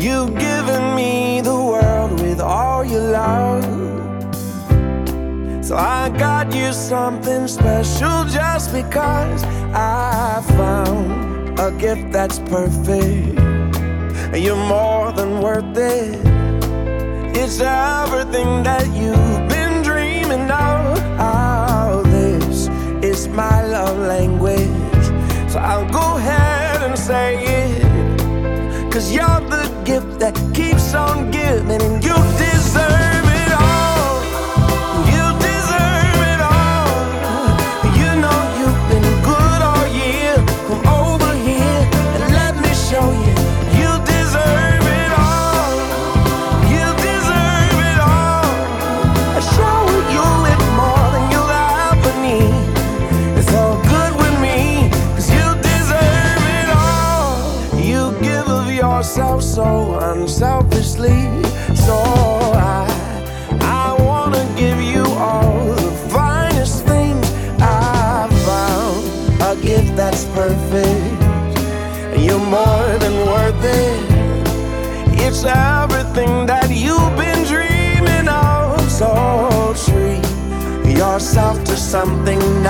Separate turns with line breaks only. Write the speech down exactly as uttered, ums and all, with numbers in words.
You've given me the world with all your love, so I got you something special just because I found a gift that's perfect. You're more than worth it. It's everything that you've been dreaming of. Oh, this is my love language, so I'll go ahead and say it. 'Cause you're the gift that keeps on giving, and you deserve it all. You deserve it all. You know you've been good all year. Come over here and let me show you. You deserve it all. You deserve it all. I show you it more than you'll ever need. It's all good with me, 'cause you deserve it all. You give of yourself so unselfishly, so I I wanna give you all the finest things I've found. A gift that's perfect. You're more than worth it. It's everything that you've been dreaming of. So treat yourself to something